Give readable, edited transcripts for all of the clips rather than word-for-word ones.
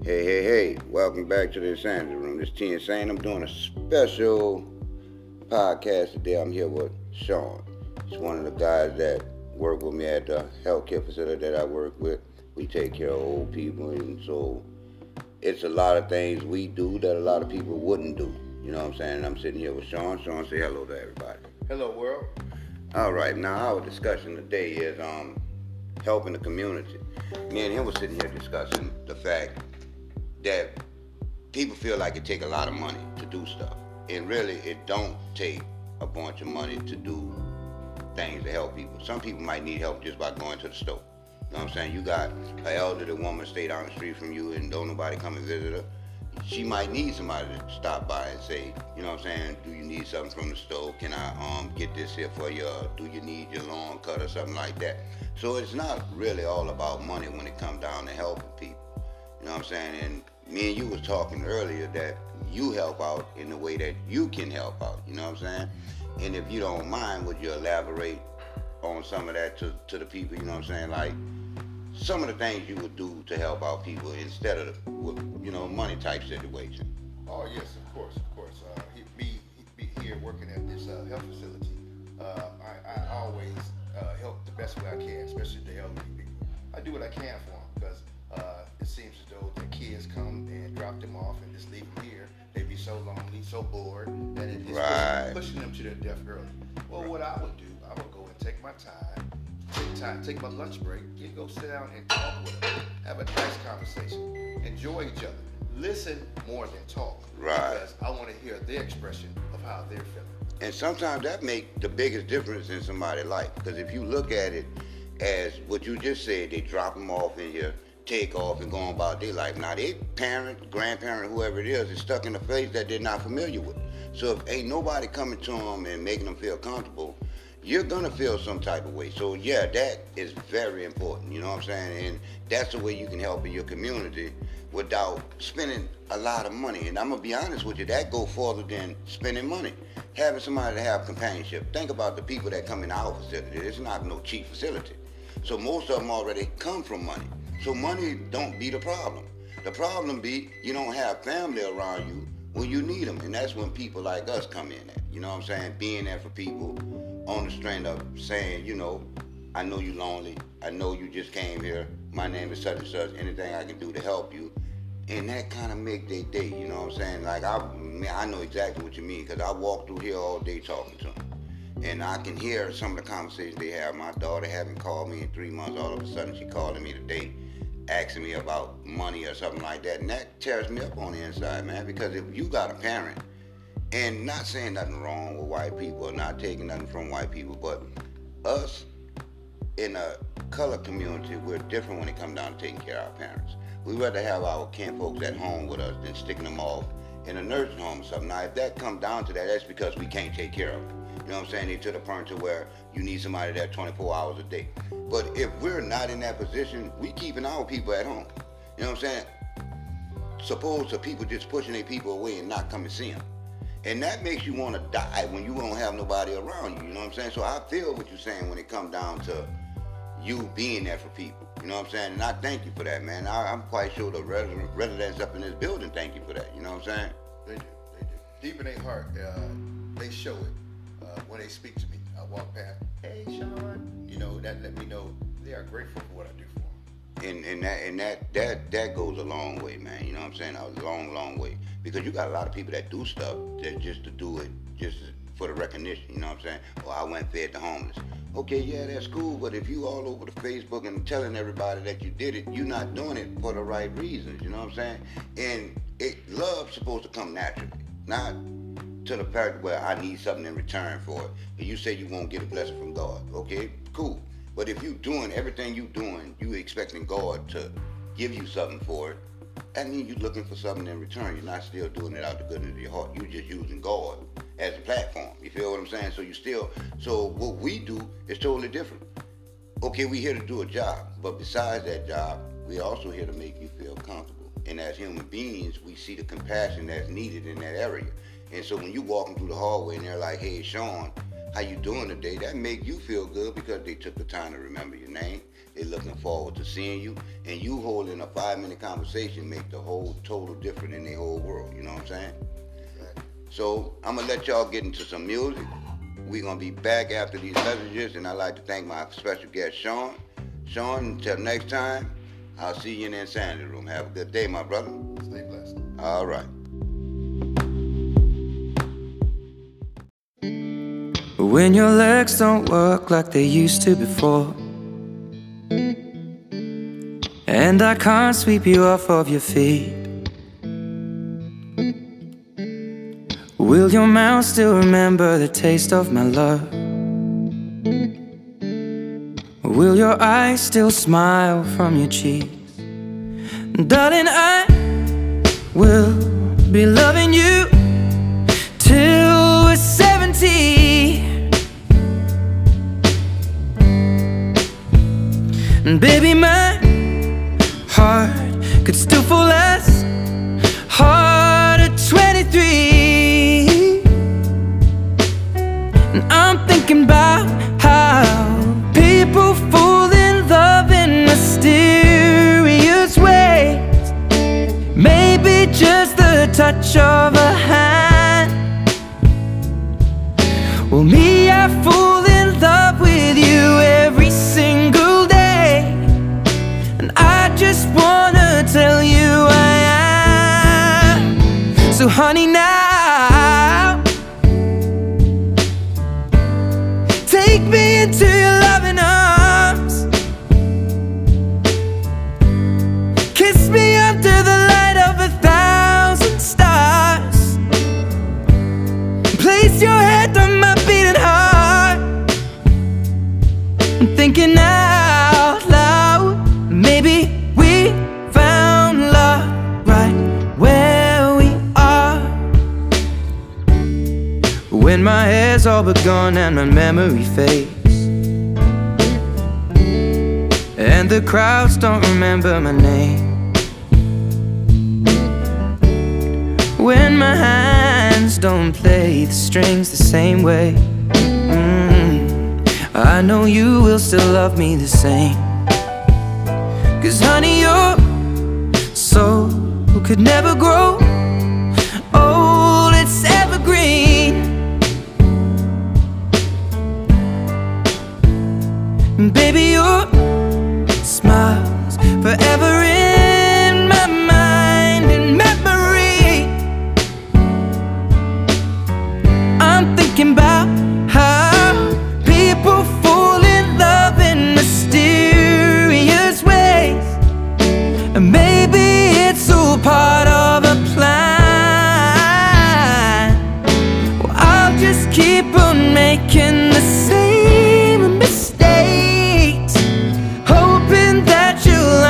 Hey, welcome back to the Insanity Room. This is T Insane. I'm doing a special podcast today. I'm here with Sean. He's one of the guys that work with me at the healthcare facility that I work with. We take care of old people, and so it's a lot of things we do that a lot of people wouldn't do. You know what I'm saying? I'm sitting here with Sean. Sean, say hello to everybody. Hello, world. All right, now our discussion today is helping the community. Me and him were sitting here discussing the fact that people feel like it take a lot of money to do stuff, and really it don't take a bunch of money to do things to help people. Some people might need help just by going to the store. You know what I'm saying? You got an elderly woman stay down the street from you and don't nobody come and visit her. She might need somebody to stop by and say, you know what I'm saying, do you need something from the store? Can I get this here for you? Do you need your lawn cut or something like that? So it's not really all about money when it comes down to helping people. You know what I'm saying? And me and you was talking earlier that you help out in the way that you can help out. You know what I'm saying? And if you don't mind, would you elaborate on some of that to the people? You know what I'm saying? Like some of the things you would do to help out people instead of money type situation. Oh yes, of course. Me here working at this health facility. I always help the best way I can, especially the elderly people. I do what I can for them because it seems as though the kids come and drop them off and just leave them here. They be so lonely, so bored, that it is pushing them to their death early. Well, what I would do, I would go and take my time, take my lunch break, and go sit down and talk with them, have a nice conversation, enjoy each other, listen more than talk. Right. Because I want to hear their expression of how they're feeling. And sometimes that makes the biggest difference in somebody's life. Because if you look at it as what you just said, they drop them off in here, take off and go on about their life. Now, their parent, grandparent, whoever it is stuck in a place that they're not familiar with. So if ain't nobody coming to them and making them feel comfortable, you're going to feel some type of way. So, yeah, that is very important, you know what I'm saying? And that's the way you can help in your community without spending a lot of money. And I'm going to be honest with you, that go further than spending money. Having somebody to have companionship. Think about the people that come in our facility. It's not no cheap facility. So most of them already come from money. So money don't be the problem. The problem be you don't have family around you when you need them. And that's when people like us come in at. You know what I'm saying? Being there for people on the strength of saying, I know you lonely. I know you just came here. My name is such and such. Anything I can do to help you. And that kind of make their day, you know what I'm saying? Like, I know exactly what you mean because I walk through here all day talking to them. And I can hear some of the conversations they have. My daughter haven't called me in 3 months. All of a sudden, she calling me today, asking me about money or something like that. And that tears me up on the inside, man, because if you got a parent, and not saying nothing wrong with white people or not taking nothing from white people, but us in a color community, we're different when it comes down to taking care of our parents. We'd rather have our kin folks at home with us than sticking them off in a nursing home or something. Now, if that comes down to that, that's because we can't take care of them. You know what I'm saying? It's to the point to where you need somebody there 24 hours a day. But if we're not in that position, we keeping our people at home. You know what I'm saying? Suppose the people just pushing their people away and not come and see them. And that makes you want to die when you don't have nobody around you. You know what I'm saying? So I feel what you're saying when it comes down to you being there for people. You know what I'm saying? And I thank you for that, man. I'm quite sure the residents up in this building thank you for that. You know what I'm saying? They do. Deep in their heart, they show it when they speak to me. I walk past, hey, Sean. That let me know they are grateful for what I do for them. And that goes a long way, man. You know what I'm saying? A long way. Because you got a lot of people that do stuff that just to do it, just for the recognition. You know what I'm saying? Well, I went and fed the homeless. Okay, yeah, that's cool, but if you all over the Facebook and telling everybody that you did it, you're not doing it for the right reasons, you know what I'm saying? And love's supposed to come naturally, not to the fact where I need something in return for it. And you say you won't get a blessing from God, okay, cool. But if you doing everything you doing, you expecting God to give you something for it, that means you're looking for something in return. You're not still doing it out the goodness of your heart. You're just using God as a platform. You feel what I'm saying? So what we do is totally different. Okay, we're here to do a job, but besides that job, we're also here to make you feel comfortable. And as human beings, we see the compassion that's needed in that area. And so when you walking through the hallway and they're like, hey, Sean, how you doing today? That make you feel good because they took the time to remember your name. They looking forward to seeing you. And you holding a 5-minute conversation make the whole total difference in their whole world. You know what I'm saying? Exactly. So I'm gonna let y'all get into some music. We're gonna be back after these messages, and I'd like to thank my special guest, Sean. Sean, until next time, I'll see you in the Insanity Room. Have a good day, my brother. Stay blessed. All right. When your legs don't work like they used to before, and I can't sweep you off of your feet, will your mouth still remember the taste of my love? Will your eyes still smile from your cheeks? Darling, I will be loving you till we're 70. And baby, my heart could still fall as hard at 23. And I'm thinking about how people fall in love in mysterious ways. Maybe just the touch of a hand. Well, me, I fall in love with you every single day. And I just wanna tell you I am. So honey, now take me into your loving arms. Kiss me under the light of 1,000 stars. Place your head on my beating heart. I'm thinking out loud, maybe we found love right where we are. When my hair's all but gone and my memory fades, and the crowds don't remember my name, when my hands don't play the strings the same way, I know you will still love me the same. 'Cause honey, your soul could never grow old, it's evergreen. And baby, your smile's forever in my mind and memory. I'm thinking about how people fall in love in mysterious ways. And maybe it's all part of a plan. Well, I'll just keep on making the same mistakes, hoping that you'll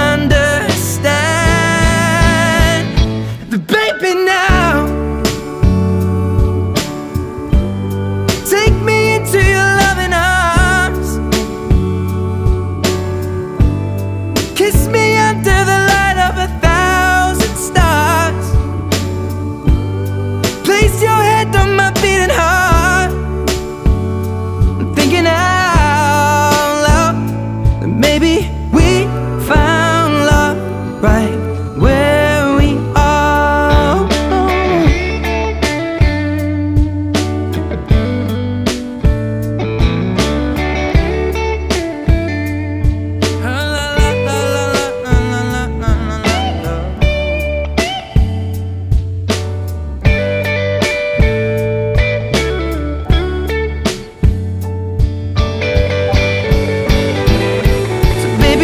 understand. But baby, now take me into your loving arms. Kiss me under the light of 1,000 stars. Place your head on my beating heart. I'm thinking out loud that maybe we found love right where we are. So baby,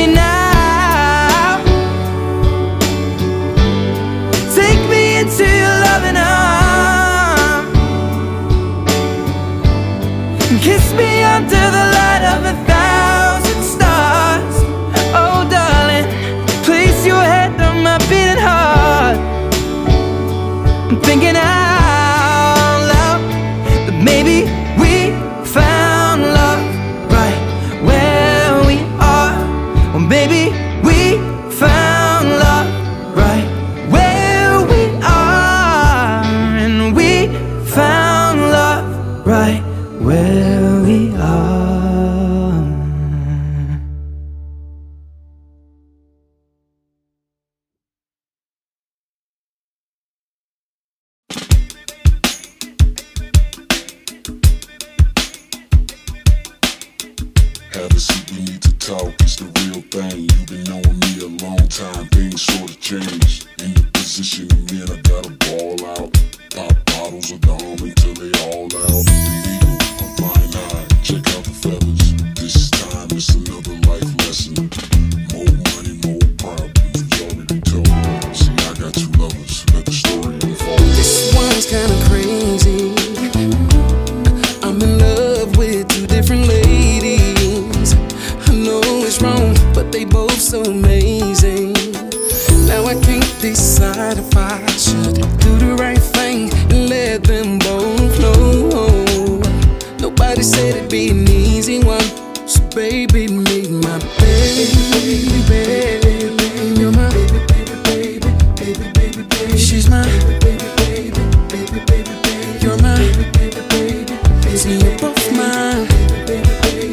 Have a seat, we need to talk, it's the real thing. You've been knowing me a long time, things sorta changed. In the position I'm in, I gotta ball out. Pop bottles of Dom until they all out. Illegal, I'm flying high, check out the feathers. This time it's another life lesson. More money, more problems, was already told. See, I got two lovers, let the story unfold. This one's kinda crazy. I'm in love with two different ladies. I know it's wrong, but they both so amazing. Now I can't decide if I should do the right thing and let them both know. Nobody said it'd be an easy one, so baby, meet my baby. You're my baby. She's my baby. You're my baby. See, you're both mine, baby.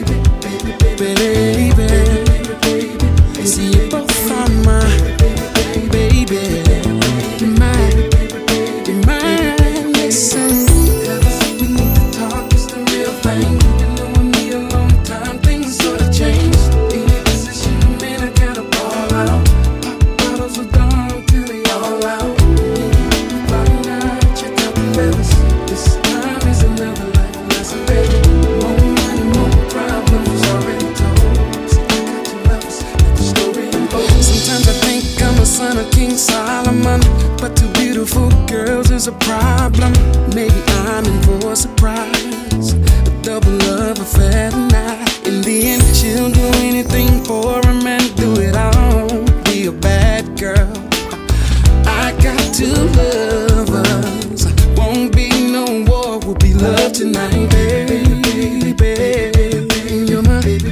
See, you both are mine, baby. You're mine, you're mine. Listen, we need to talk, it's the real thing. You've been knowing me a long time, things sorta changed. Any position I'm in, I gotta ball out. Pop bottles of Dom till they all out. Friday night, check out the fellas. This time is another life lesson, baby. More money, more problems, already told. See, I got your lovers, let the story unfold. Sometimes I think I'm a son of King Solomon, but two beautiful girls is a problem. Maybe I'm in for a surprise, a double love affair tonight. In the end, she'll do anything for a man, do it all. Be a bad girl. I got two lovers. Won't be no war, will be love tonight, baby. You're my baby.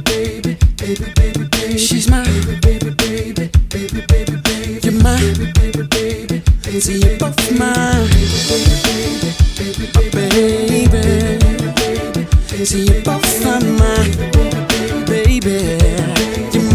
She's my baby. You're my baby. See, you're both mine, baby. See, you both are mine, baby. You're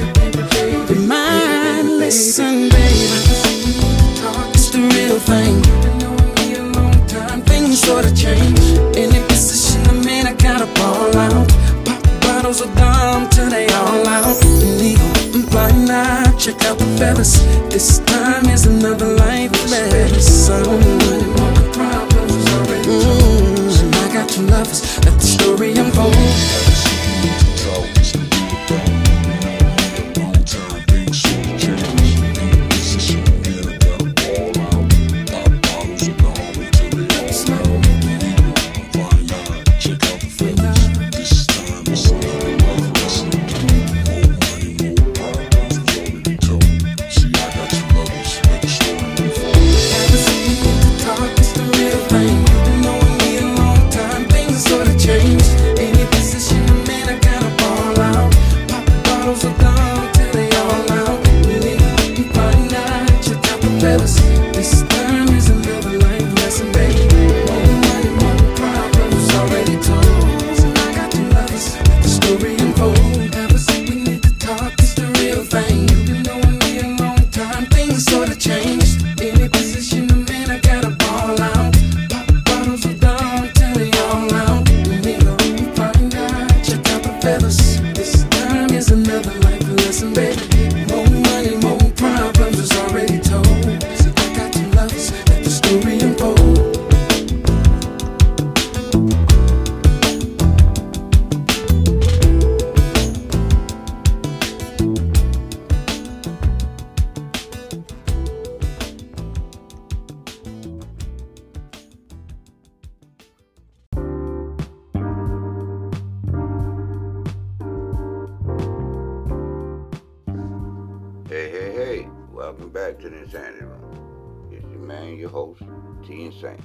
mine. Listen, baby, it's the real thing. Been knowing me a long time, things sorta change. Any position I'm in, I gotta ball out. Pop bottles of Dom till they all out. Illegal, I'm flying out, check out the feathers. This time is another life lesson. Problems already told. I got two lovers, let the story unfold. Have a seat, we need to talk, it's the real thing. You've been knowing me a long time, things sorta changed. In the position I'm in, I gotta ball out. Pop bottles of Dom until they all out. Illegal, I'm flying high, check out the feathers. This time it's another life lesson. More money, more problems, was already told. See, I got two lovers, let the story unfold. Have a seat, we need to talk, it's the real thing. You've been knowing me a long time, things sorta changed. Any position I'm in, I gotta ball out. Pop bottles of Dom till they all out. You find out, check out the feathers. This time is another life lesson, baby. More money, more problems already told. So I got two lovers, let the story unfold. Have a seat, we need to talk, it's the real thing. You've been knowing me a long time, things sorta changed. Any position I'm in, I gotta ball out. Pop bottles of Dom till they all out. You find out, check out the feathers. This time is another life lesson, baby. More money, more problems is already told. See, I got two lovers, let the story unfold. Hey, welcome back to the Insanity Room. It's your man, your host, T Insane.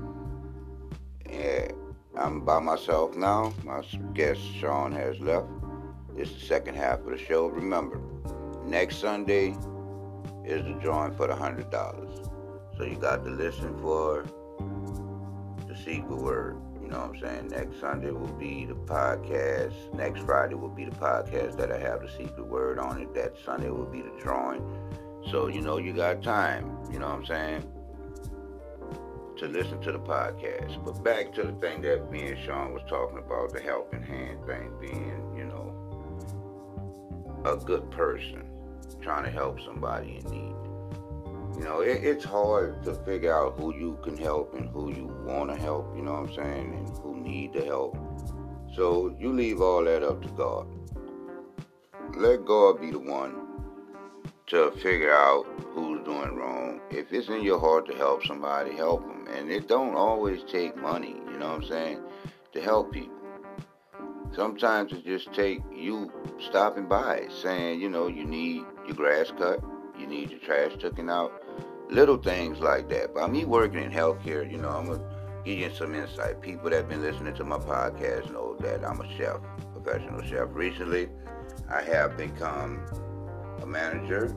Yeah, I'm by myself now. My guest, Sean, has left. This is the second half of the show. Remember, next Sunday is the drawing for the $100. So you got to listen for the secret word. You know what I'm saying? Next Sunday will be the podcast. Next Friday will be the podcast that I have the secret word on it. That Sunday will be the drawing. So, you know, you got time, you know what I'm saying, to listen to the podcast. But back to the thing that me and Sean was talking about, the helping hand thing being, you know, a good person trying to help somebody in need. You know, it's hard to figure out who you can help and who you want to help, you know what I'm saying, and who need the help. So you leave all that up to God. Let God be the one to figure out who's doing wrong. If it's in your heart to help somebody, help them. And it don't always take money, you know what I'm saying, to help people. Sometimes it just take you stopping by, saying, you know, you need your grass cut, you need your trash taken out, little things like that. By me working in healthcare, you know, I'm going to give you some insight. People that have been listening to my podcast know that I'm a chef, professional chef. Recently, I have become a manager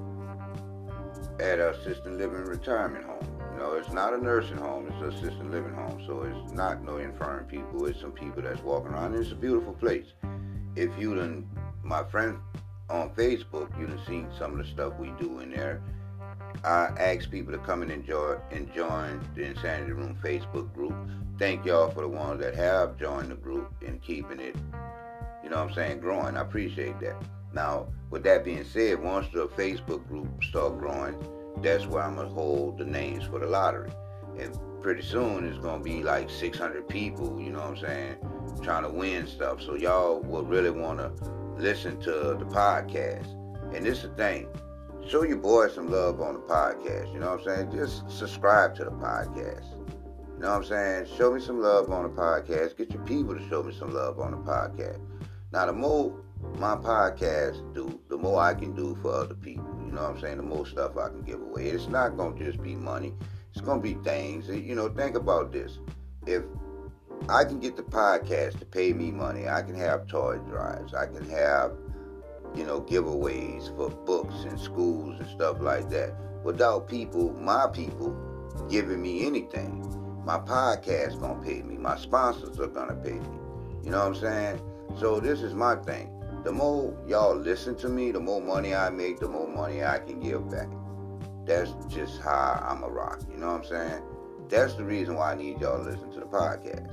at an assisted living retirement home. You know, it's not a nursing home, it's an assisted living home, so it's not no infirm people, it's some people that's walking around, and it's a beautiful place. If you done, my friend on Facebook, you done seen some of the stuff we do in there. I ask people to come and join the Insanity Room Facebook group. Thank y'all for the ones that have joined the group and keeping it, you know what I'm saying, growing. I appreciate that. Now, with that being said, once the Facebook group start growing, that's where I'm going to hold the names for the lottery. And pretty soon it's going to be like 600 people, you know what I'm saying, trying to win stuff. So y'all will really want to listen to the podcast. And this is the thing. Show your boy some love on the podcast, you know what I'm saying? Just subscribe to the podcast. You know what I'm saying? Show me some love on the podcast. Get your people to show me some love on the podcast. Now, the more my podcast do, the more I can do for other people. You know what I'm saying? The more stuff I can give away. It's not going to just be money. It's going to be things. You know, think about this. If I can get the podcast to pay me money, I can have toy drives. I can have, you know, giveaways for books and schools and stuff like that. Without people, my people, giving me anything, my podcast going to pay me. My sponsors are going to pay me. You know what I'm saying? So this is my thing. The more y'all listen to me, the more money I make, the more money I can give back. That's just how I'm a rock. You know what I'm saying? That's the reason why I need y'all to listen to the podcast.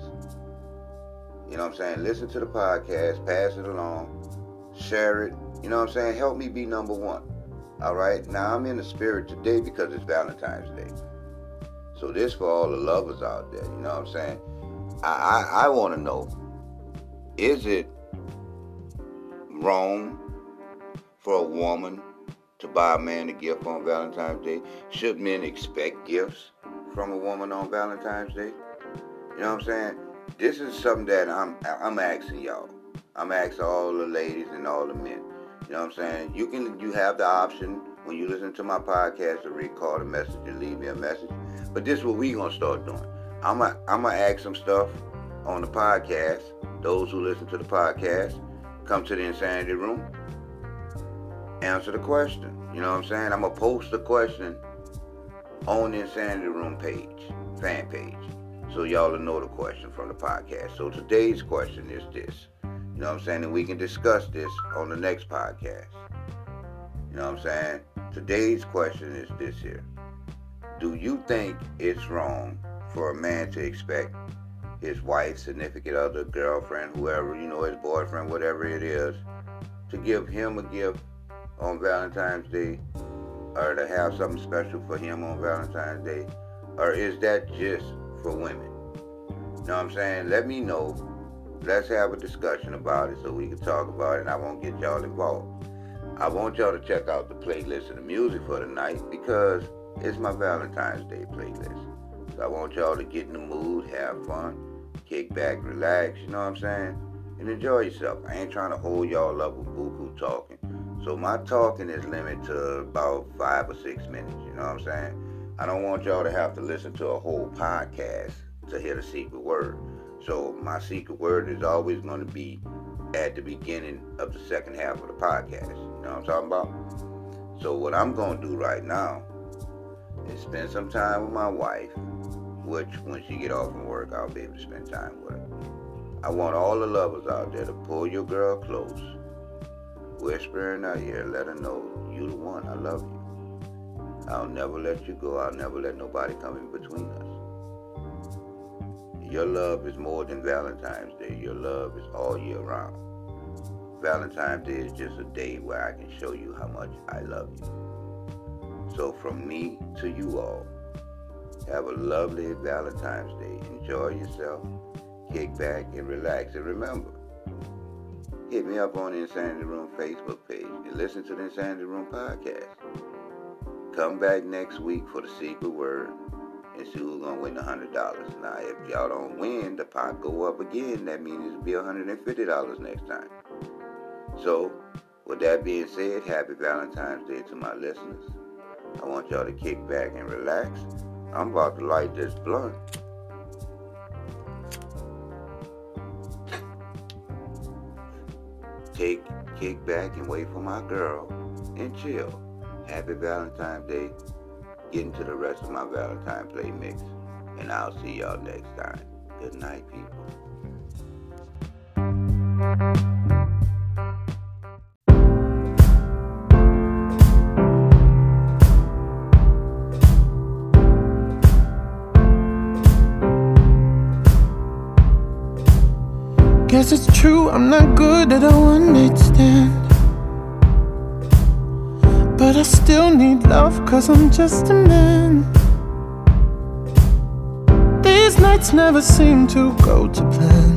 You know what I'm saying? Listen to the podcast, pass it along, share it. You know what I'm saying? Help me be number one. All right? Now, I'm in the spirit today because it's Valentine's Day. So this for all the lovers out there. You know what I'm saying? I want to know, is it wrong for a woman to buy a man a gift on Valentine's Day? Should men expect gifts from a woman on Valentine's Day? You know what I'm saying? This is something that I'm asking y'all. I'm asking all the ladies and all the men. You know what I'm saying? You have the option when you listen to my podcast to record a message and leave me a message. But this is what we gonna start doing. I'm gonna ask some stuff on the podcast. Those who listen to the podcast, come to the Insanity Room, answer the question. You know what I'm saying? I'm going to post the question on the Insanity Room page, fan page, so y'all will know the question from the podcast. So today's question is this. You know what I'm saying? And we can discuss this on the next podcast. You know what I'm saying? Today's question is this here. Do you think it's wrong for a man to expect his wife, significant other, girlfriend, whoever, you know, his boyfriend, whatever it is, to give him a gift on Valentine's Day, or to have something special for him on Valentine's Day? Or is that just for women? You know what I'm saying? Let me know. Let's have a discussion about it so we can talk about it, and I won't get y'all involved. I want y'all to check out the playlist of the music for the night because it's my Valentine's Day playlist. So I want y'all to get in the mood, have fun, kick back, relax, you know what I'm saying? And enjoy yourself. I ain't trying to hold y'all up with buku talking. So my talking is limited to about 5 or 6 minutes, you know what I'm saying? I don't want y'all to have to listen to a whole podcast to hear the secret word. So my secret word is always going to be at the beginning of the second half of the podcast. You know what I'm talking about? So what I'm going to do right now is spend some time with my wife, which when she get off from work, I'll be able to spend time with her. I want all the lovers out there to pull your girl close, whisper in her ear, let her know, you the one, I love you. I'll never let you go. I'll never let nobody come in between us. Your love is more than Valentine's Day. Your love is all year round. Valentine's Day is just a day where I can show you how much I love you. So from me to you all, have a lovely Valentine's Day. Enjoy yourself, kick back and relax. And remember, hit me up on the Insanity Room Facebook page and listen to the Insanity Room podcast. Come back next week for the secret word and see who's going to win $100. Now, if y'all don't win, the pot go up again. That means it'll be $150 next time. So, with that being said, happy Valentine's Day to my listeners. I want y'all to kick back and relax. I'm about to light this blunt. Kick back and wait for my girl and chill. Happy Valentine's Day. Get into the rest of my Valentine play mix. And I'll see y'all next time. Good night, people. Guess it's true, I'm not good at a one-night stand, but I still need love, cause I'm just a man. These nights never seem to go to plan.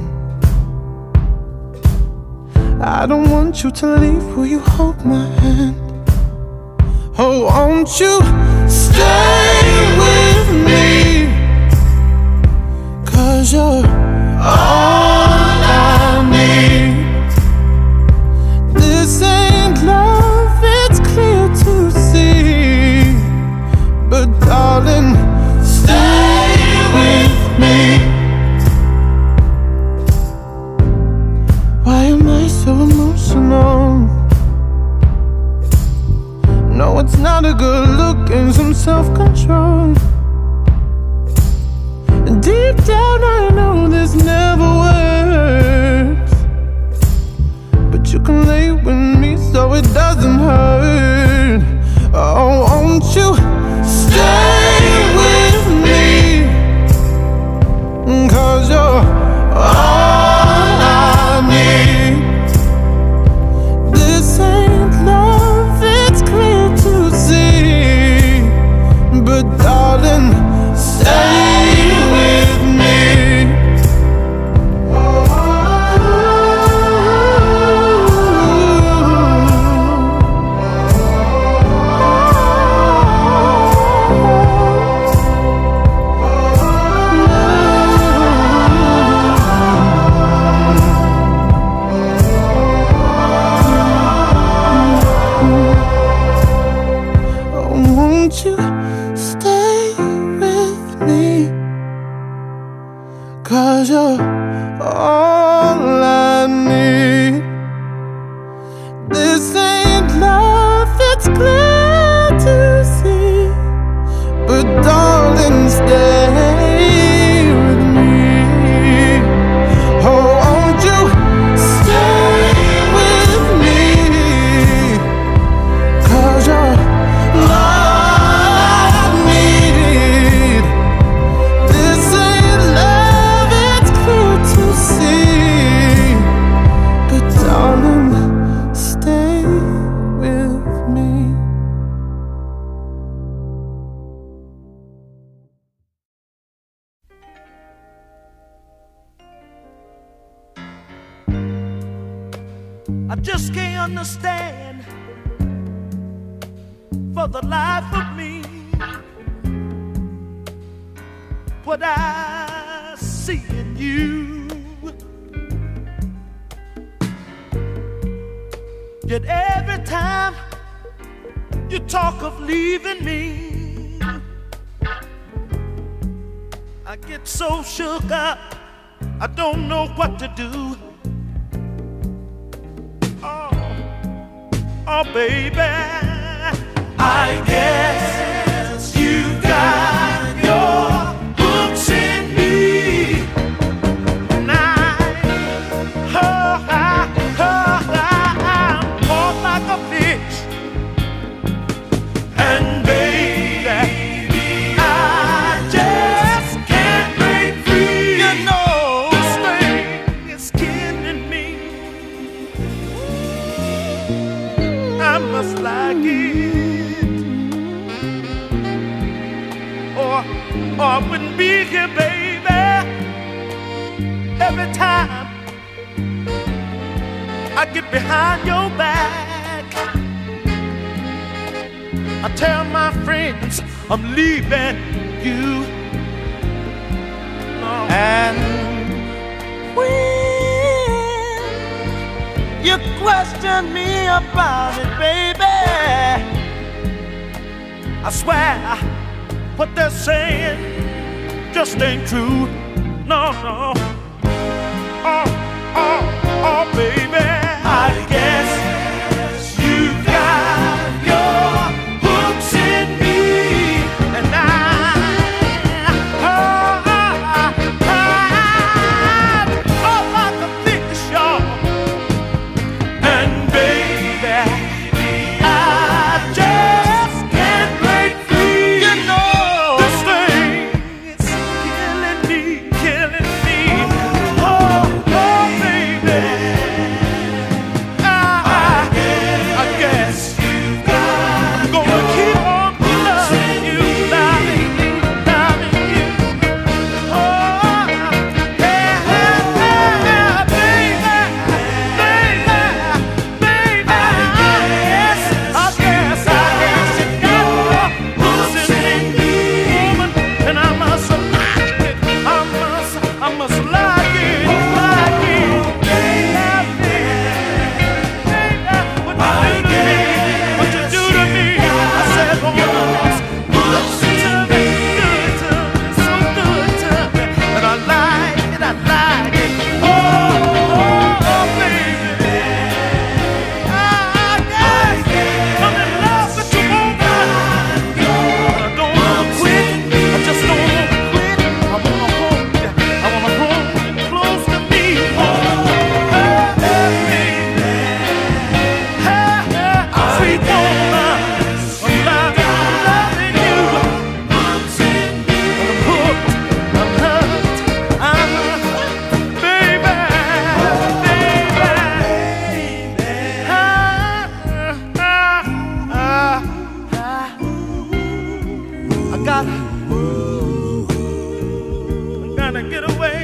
I don't want you to leave, will you hold my hand? Oh, won't you stay with me? Cause you're all I need. This ain't love, it's clear to see, but darling, stay with me. Why am I so emotional? No, it's not a good look and some self-control. Deep down I know this never works, but you can lay with me so it doesn't hurt. Oh, won't you stay with me? Cause you're all I need. This ain't love, it's clear to see, but darling, stay with me. Won't you stay with me? Cause you're all I need. This ain't love, it's clear to see, but darling, stay with me. Oh, won't you stay with me? Cause you're all I need. This ain't love, it's clear to see, but darling, stay with me. I just can't understand for the life of me what I see in you. Yet every time you talk of leaving me, I get so shook up, I don't know what to do. Oh, baby, I guess you got your hooks in me. And I'm caught like a fish. And baby, I just can't break free. You know, this thing is killing me. I must like it, or I wouldn't be here, baby. Every time I get behind your back, I tell my friends I'm leaving you. And when you question me about it, baby, I swear what they're saying just ain't true. No, no. Oh, baby, I guess you got your hooks in me, and I'm like a fish, y'all. And baby, I just can't break free. You know, this thing is killing me, killing me. Oh, baby, I guess I'm gonna keep on loving you, loving you, loving you. Oh, yeah, baby, baby, I guess you got more hooks in me, woman, and I must like it. I must like it, like it. What you do to me? I said, oh, good to me, so good to me, and I like it, I like it. Oh, baby, I guess I'm in love with you, woman. I don't wanna quit, I just don't wanna quit. I wanna hold you, I wanna hold you close to me. Oh, baby, sweet woman, I'm loving you. I'm hooked, I'm hooked, baby, I gotta get away.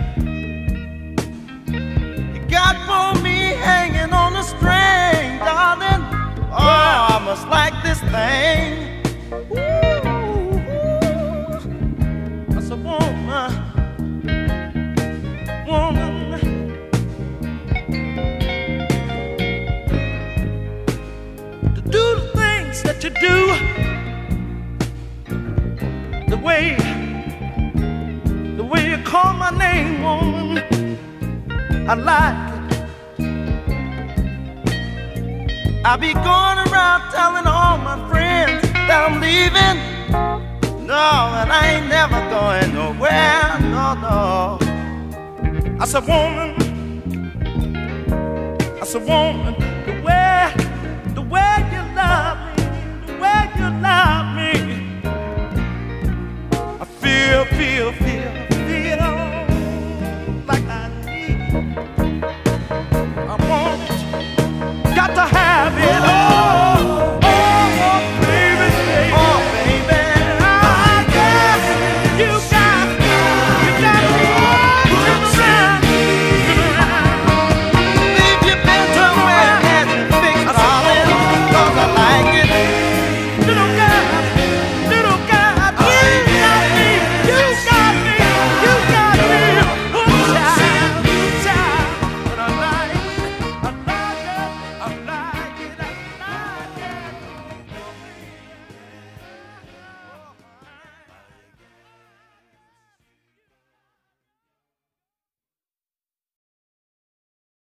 you got for me hanging on a string, darling. Oh, I must like this thing. I said, woman, to do the things that you do, the way you call my name, woman, I like it. I be going around telling all my friends that I'm leaving. No, and I ain't never going nowhere. No, no. I said, woman,